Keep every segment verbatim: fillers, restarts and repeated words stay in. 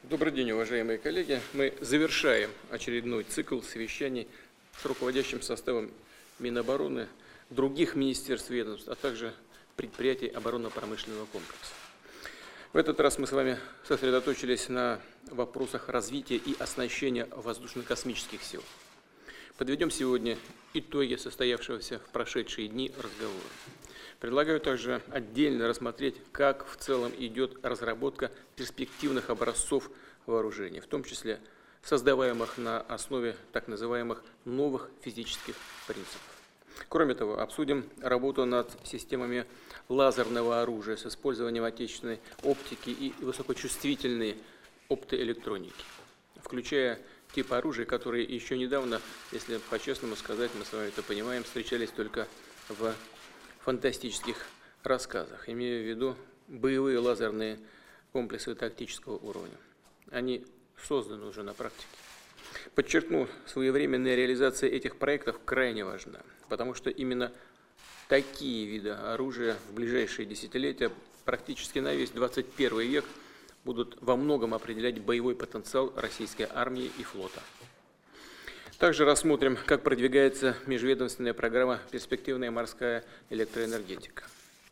Добрый день, уважаемые коллеги. Мы завершаем очередной цикл совещаний с руководящим составом Минобороны, других министерств и ведомств, а также предприятий оборонно-промышленного комплекса. В этот раз мы с вами сосредоточились на вопросах развития и оснащения воздушно-космических сил. Подведем сегодня итоги состоявшегося в прошедшие дни разговора. Предлагаю также отдельно рассмотреть, как в целом идет разработка перспективных образцов вооружений, в том числе создаваемых на основе так называемых новых физических принципов. Кроме того, обсудим работу над системами лазерного оружия с использованием отечественной оптики и высокочувствительной оптоэлектроники, включая типы оружия, которые еще недавно, если по-честному сказать, мы с вами это понимаем, встречались только в фантастических рассказах, имея в виду боевые лазерные комплексы тактического уровня. Они созданы уже на практике. Подчеркну, своевременная реализация этих проектов крайне важна, потому что именно такие виды оружия в ближайшие десятилетия, практически на весь двадцать первый век, будут во многом определять боевой потенциал российской армии и флота. Также рассмотрим, как продвигается межведомственная программа «Перспективная морская электроэнергетика».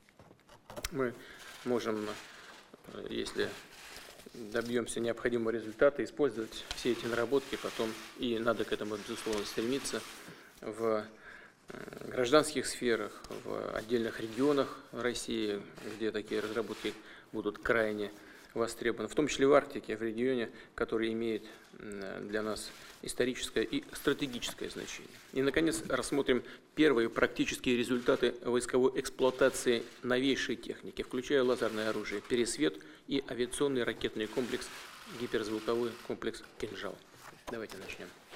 Мы можем, если добьемся необходимого результата, использовать все эти наработки потом, и надо к этому, безусловно, стремиться, в гражданских сферах, в отдельных регионах России, где такие разработки будут крайне востребованы, в том числе в Арктике, в регионе, который имеет для нас историческое и стратегическое значение. И, наконец, рассмотрим первые практические результаты войсковой эксплуатации новейшей техники, включая лазерное оружие «Пересвет» и авиационный ракетный комплекс, гиперзвуковой комплекс «Кинжал». Давайте начнем.